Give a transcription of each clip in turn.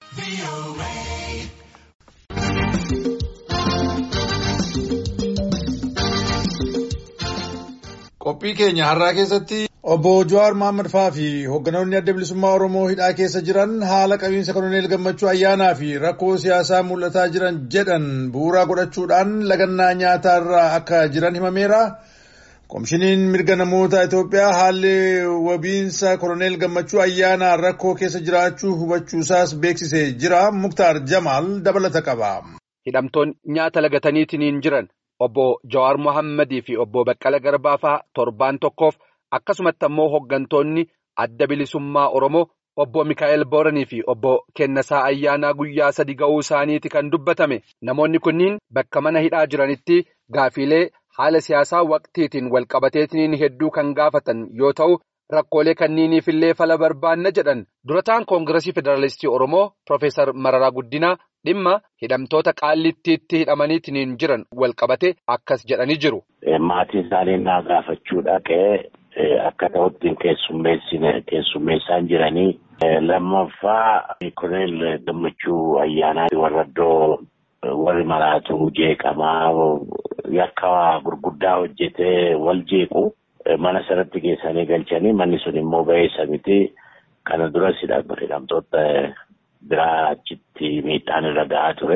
Qophii keenya har'aa keessatti obbo Jawaar Mohaammed fa'aa fi hoogganoonni adda bilisummaa Oromoo hidhaa keessa jiran haala qabiinsa Koloneel Gammachuu ayyaanaa fi rakkoo siyaasaa mul'ataa jiran jedhan bu'uuraa godhachuudhaan lagannaa nyaataarra akka jiran himameera. Komishiniin mirga namoota Itoophiyaa haalli wabiinsa Koloneel Gammachuu ayyaanaa rakkoo keessa jiraachuu hubachuusaas beeksisee jira. Muktaar Jamaal dabalata qaba. Hidhamtoonni nyaata lagataniitiin jiran obbo Jawaar Mohaammadii fi obbo Baqqala Garbaa fa'aa torbaan tokkoof akkasumatti ammoo hooggantoonni adda bilisummaa Oromoo obbo Mikaa'el Booranii fi obbo Kennasaa Ayyaanaa guyyaa 3 ga'uu isaaniiti kan dubbatame. Namoonni kunniin bakka mana hidhaa jiranitti gaafiilee haala siyaasaa waqtiitiin walqabateetiin hedduu kan gaafatan yoo ta'u rakkoolee kanniiniif illee fala barbaanna jedhan. Durataan Koongiresii Federaalistii Oromoo Profeesar Mararaa Guddinaa dhimma hidhamtoota qaallittiitti hidhamaniitiin jiran walqabate akkas jedhanii jiru. Maatiin isaanii naa gaafachuu dhaqee akka ta'utti keessummeessaan jiranii. Lammaffaa Koloneel Gammachuu ayyaanaa warra iddoo warri maraatu jeeqamaa yakka gurguddaa hojjetee wal jeequ mana sanatti geessanii galchanii manni sun immoo ba'eessa miti. Kana duras hidhamtoota biraa achitti miidhaan irra ga'aa ture.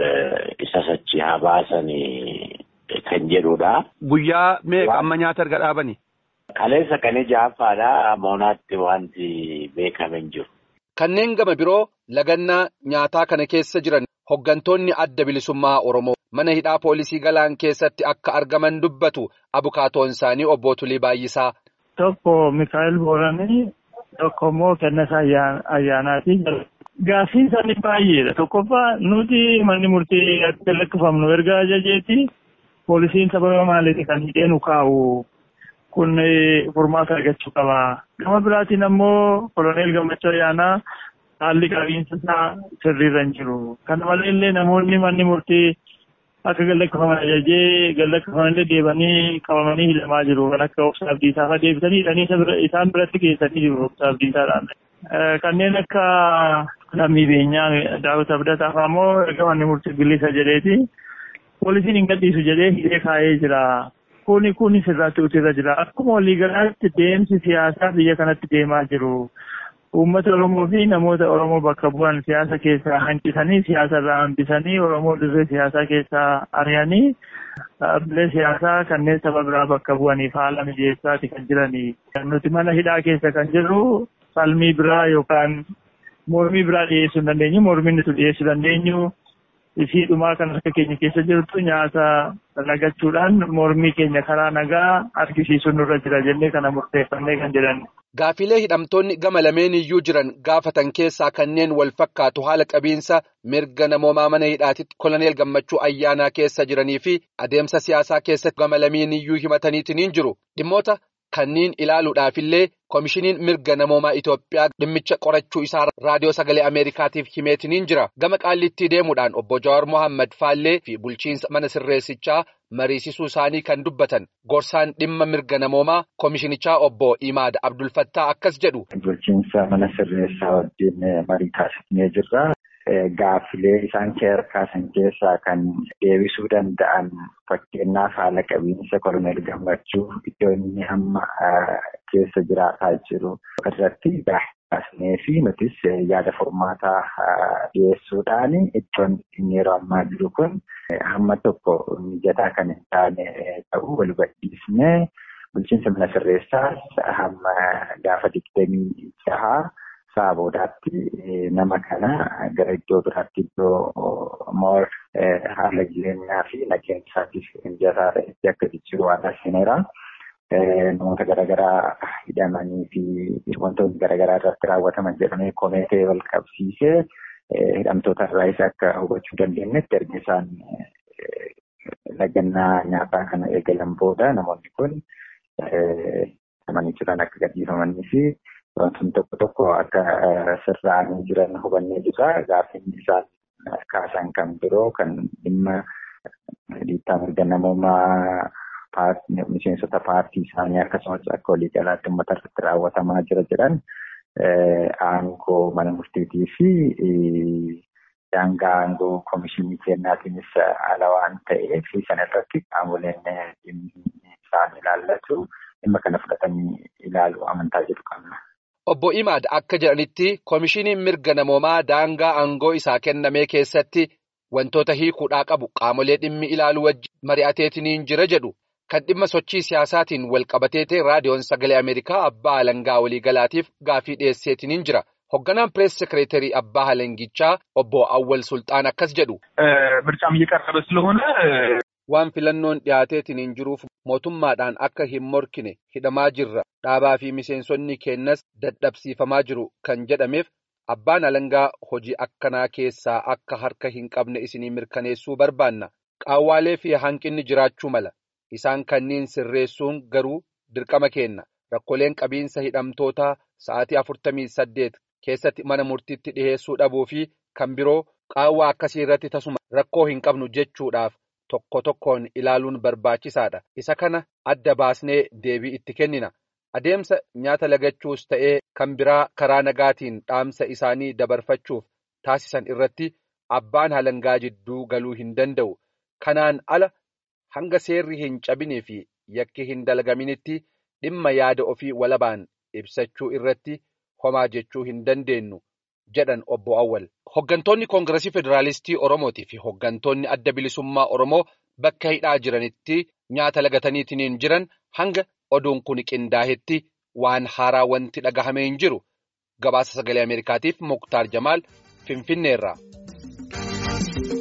Isas achi haa baasanii kan jedhudha. Guyyaa meeqa amma nyaata erga dhaabani? Kaleessa kan ja'affaadha. Moonaatti wanti beekame hin jiru. Kanneen gama biroo lagannaa nyaataa kana keessa jiran hooggantoonni adda bilisummaa Oromoo mana hidhaa poolisii Galaan keessatti akka argaman dubbatu abukaatoon isaanii obbo Tulii Baay'isaa. Tokko Mikaa'el Booranii, tokko immoo Kennasaa Ayyaanaati. Gaaffiin isaanii baay'eedha. Tokkoffaa nuti manni murtii akka lakkifamnu erga ajajeeti poolisiin sababa maaliiti kan hidhee nu kaa'u kun furmaata argachuu qaba. Gama biraatiin ammoo Koloneel Gammachuu ayyaanaa haalli qabiinsa isaa sirriirra hin jiru. Kana maleellee namoonni manni murtii akka gallakkifaman ajajee gallakkifamanillee deebanii qabamanii hidhamaa jiru. Kan akka Obsa Abdiisaa fa'aa deebisanii hidhanii isaan biratti geessanii jiru Obsa Abdiisaadhaan. Kanneen akka lammii beenyaa Daawit Abdataa fa'aa immoo erga manni murtii bilisa jedheeti poolisiin hin gadhiisu jedhee hidhee kaa'ee jira. Kuni sirraatti utirra jira. Akkuma waliigalaatti deemsi siyaasaa biyya kanatti deemaa jiru. Uummata Oromoo fi namoota Oromoo bakka bu'an siyaasa keessaa hanqisanii siyaasa irraa hambisanii Oromoo dirree siyaasaa keessaa ari'anii dhaabbilee siyaasaa kanneen saba biraa bakka bu'aniif haala mijeessaati kan jiranii. Nuti mana hidhaa keessa kan jirru falmii biraa yookaan mormii biraa dhiyeessuu hin dandeenyu. Mormii nuti dhiyeessuu dandeenyu isiidhumaa kan harka keenya keessa jirtu nyaata lagachuudhaan mormii keenya karaa nagaa argisiisuun nurra jira jennee kana murteeffannee kan jedhan. Gaafilee hidhamtoonni gama lameen iyyuu jiran gaafatan keessaa kanneen wal fakkaatu haala qabiinsa mirga namoomaa mana hidhaatitti Koloneel Gammachuu ayyaanaa keessa jiranii fi adeemsa siyaasaa keessatti gama lameen iyyuu himataniitiin jiru. Dhimmoota kanneen ilaaluudhaafillee Komishiniin mirga namoomaa Itoophiyaa dhimmicha qorachuu isaa raadiyoo sagalee Ameerikaatiif himeetiin jira. Gama qaallittii deemuudhaan obbo Jawaar Mohaammed Faallee fi bulchiinsa mana sirreessichaa mariisisuu isaanii kan dubbatan gorsaan dhimma mirga namoomaa komishinichaa obbo Imaad Abdulfattaa akkas jedhu. Bulchiinsa mana sirreessaa wajjin marii taasifnee jirra. Gaaffilee isaan kaasan keessaa kan deebisuu danda'an fakkeenyaaf haala qabiinsa Koloneel Gammachuu iddoo inni amma keessa jiraataa jiru irratti gaafnee fi nutis yaada furmaataa dhiyeessuudhaan iddoon inni yeroo ammaa jiru kun hamma tokko mijataa kan hin taane ta'uu wal hubachiisnee bulchiinsa mana sirreessaas hamma gaafa 26 boodaatti nama kana gara iddoo biraatti iddoo moor haala jireenyaa fi nageenya isaatiif mijataa ta'etti akka jijjiiru waan taasiseera. Namoota garaagaraa hidhamanii fi wantoonni garaagaraa irratti raawwataman jedhamee komitee wal qabsiisee hidhamtoota irraas akka hubachuu dandeenyetti erga isaan lagannaa nyaataa kana eegalan booda namoonni kun hidhamanii jiran akka gadhiifamanii fi wantoonni tokko tokko akka sirraa'anii jiran hubannee jirra. Gaaffiin isaan kaasan kan biroo kan dhimma dhiittaa mirga namoomaa miseensota paartii isaanii akkasumas akka waliigalaatti uummata irratti raawwatamaa jira jedhan aangoo mana murtiitii fi daangaa aangoo komishinii kennaatiinis ala waan ta'eef sana irratti qaamoleen isaan ilaallatu dhimma kana fudhatanii ilaaluu amantaa jedhu qabna. Obbo Imaad akka jedhanitti komishiniin mirga namoomaa daangaa aangoo isaa kennamee keessatti wantoota hiikuudhaa qabu qaamolee dhimmi ilaaluu wajjin mari'ateetiniin jira jedhu kan dhimma sochii siyaasaatiin wal qabateete raadiyoon sagalee Ameerikaa abbaa alangaa waliigalaatiif gaafii dhiyeesseetiniin jira. Hoogganaan pirees sekireetarii abbaa alangichaa obbo Awwal Sultaan akkas jedhu. Mircaan እየቀረበ ስለሆነ waan filannoon dhiyaateetiniin jiruuf mootummaadhaan akka hin morkine hidhamaa jirra dhaabaa fi miseensonni keenyas dadhabsiifamaa jiru kan jedhameef abbaan alangaa hojii akkanaa keessaa akka harka hin qabne isinii mirkaneessuu barbaanna qaawwaalee fi hanqinni jiraachuu mala isaan kanniin sirreessuun garuu dirqama kenna rakkooleen qabiinsa hidhamtootaa sa'aatii 48 keessatti mana murtiitti dhiheessuu dhabuu fi kan biroo qaawwaa akkasii irratti tasuma rakkoo hin qabnu jechuudhaaf. Tokko tokkoon ilaaluun barbaachisaadha. Isa kana adda baasnee deebii itti kennina. Adeemsa nyaata lagachuus ta'ee kan biraa karaa nagaatiin dhaamsa isaanii dabarfachuuf taasisan irratti abbaan alangaa jidduu galuu hin danda'u. Kanaan ala hanga seerri hin cabinee fi yakki hin dalagaminitti dhimma yaada ofii walabaan ibsachuu irratti homaa jechuu hin dandeenyu. jedhan obbo Awwal. Hoggantoonni Koongiresii Federaalistii Oromootii fi hoggantoonni adda bilisummaa Oromoo bakka hidhaa jiranitti nyaata lagataniitiin jiran hanga oduun kun qindaa'etti waan haaraa wanti dhagahamee hin jiru. Gabaasa sagalee Ameerikaatiif Muktaar Jamaal Finfinneerraa.